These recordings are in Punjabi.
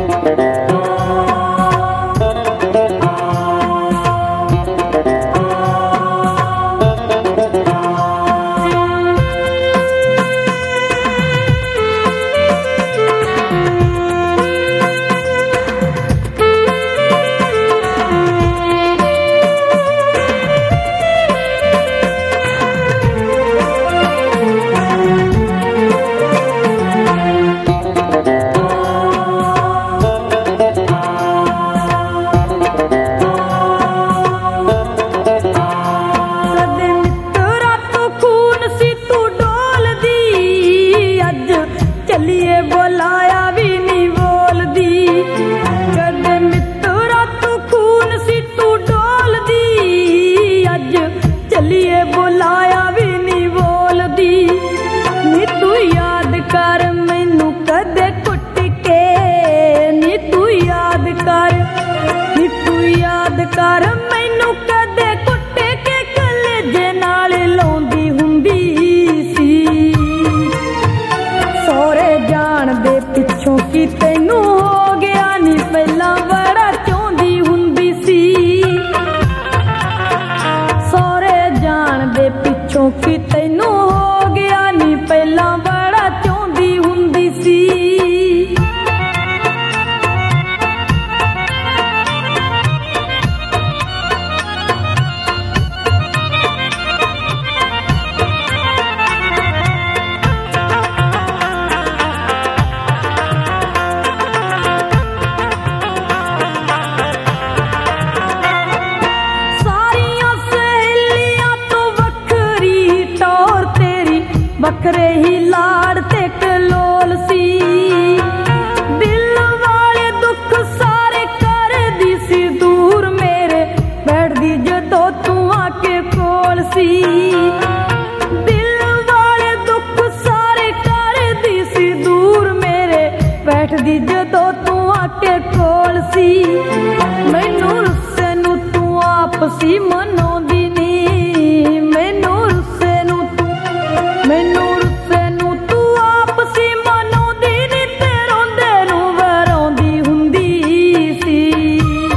ਵੱਖਰੇ ਹੀ ਲਾੜ ਤੇ ਕਲੋਲ ਸੀ। ਦਿਲ ਵਾਲੇ ਦੁੱਖ ਸਾਰੇ ਕਰਦੀ ਸੀ ਦੂਰ ਮੇਰੇ, ਬੈਠਦੀ ਜਦੋਂ ਤੂੰ ਆ ਕੇ ਕੋਲ ਸੀ। ਦਿਲ ਵਾਲੇ ਦੁੱਖ ਸਾਰੇ ਕਰਦੀ ਸੀ ਦੂਰ ਮੇਰੇ, ਬੈਠਦੀ ਜਦੋਂ ਤੂੰ ਆ ਕੇ ਕੋਲ ਸੀ। ਮੈਨੂੰ ਰੁੱਸੇ ਨੂੰ ਤੂੰ ਆਪ ਸੀ ਮਨਾਉਂਦੀ ਨੀ, ਮੈਨੂੰ ਰੁੱਸੇ ਨੂੰ ਤੂੰ ਆਪ ਸੀ ਮਨਾਉਂਦੀ ਨੀ, ਤੇ ਰੋਂਦੇ ਨੂੰ ਵਰਾਉਂਦੀ ਹੁੰਦੀ ਸੀ।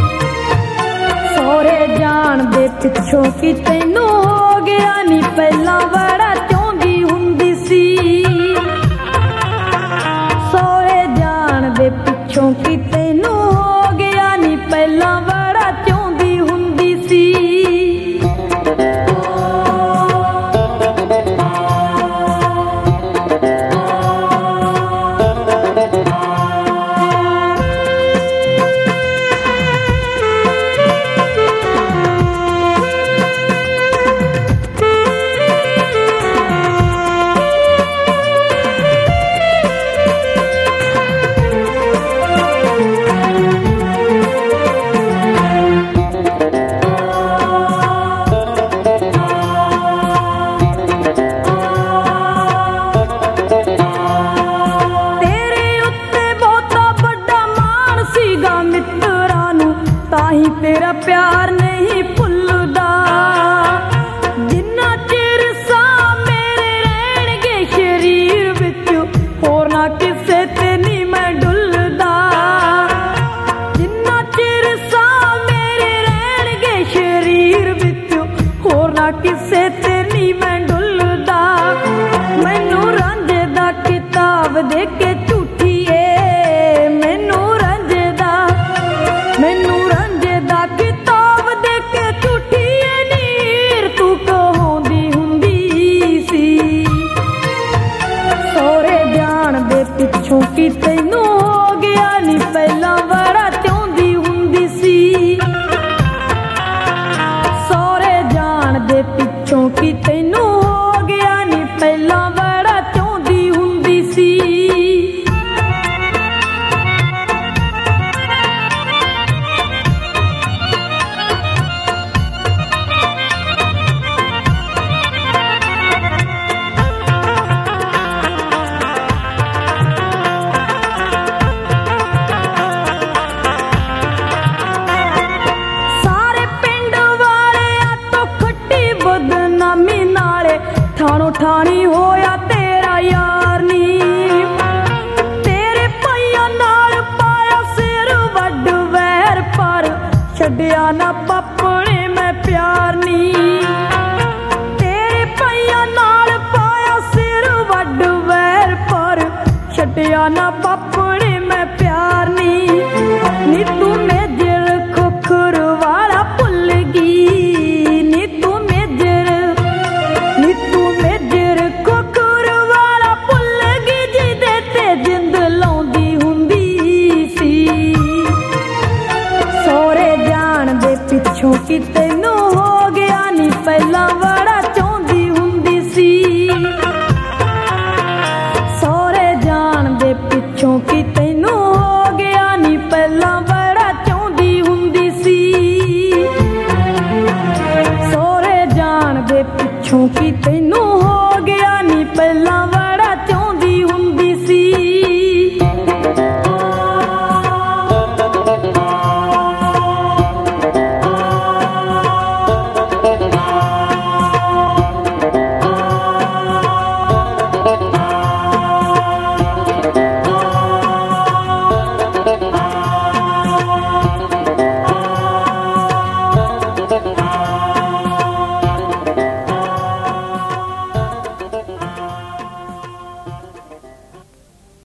ਸਹੁਰੇ ਜਾਣ ਦੇ ਪਿੱਛੋਂ ਕਿ ਤੈਨੂੰ ਹੋ ਗਿਆ ਨੀ, ਪਹਿਲਾਂ ਬੜਾ ਚਾਹੁੰਦੀ ਹੁੰਦੀ ਸੀ। ਸਹੁਰੇ ਜਾਣ ਦੇ ਪਿੱਛੋਂ ਕਿ ਤੈਨੂੰ ਹੋ ਗਿਆ ਨੀ, ਪਹਿਲਾਂ ਬੜਾ ਚਾਹੁੰਦੀ ਹੁੰਦੀ ਸੀ। ਤੇਰਾ ਪਿਆਰ ਨਹੀਂ ਭੁੱਲਦਾ, ਜਿੰਨਾ ਚਿਰ ਸਾਹ ਮੇਰੇ ਰਹਿਣਗੇ ਸਰੀਰ ਵਿੱਚ, ਹੋਰ ਨਾ ਕਿਸੇ ਤੇ ਨਹੀਂ ਮੈਂ ਡੁੱਲਦਾ। ਜਿੰਨਾ ਚਿਰ ਸਾਹ ਮੇਰੇ ਰਹਿਣਗੇ ਸਰੀਰ ਵਿੱਚ, ਹੋਰ ਨਾ ਕਿਸੇ ਤੇ ਨਹੀਂ ਮੈਂ ਡੁੱਲਦਾ। ਮੈਨੂੰ ਰਾਂਝੇ ਦਾ ਕਿਤਾਬ ਦੇ ਕੇ ਝੂਠੀਏ, ਮੈਨੂੰ ਰਾਂਝੇ ਦਾ ਕਿਤਾਬ ਦੇ ਕੇ ਝੂਠੀ ਛੱਡਿਆ ਨਾ ਪਾਪਾ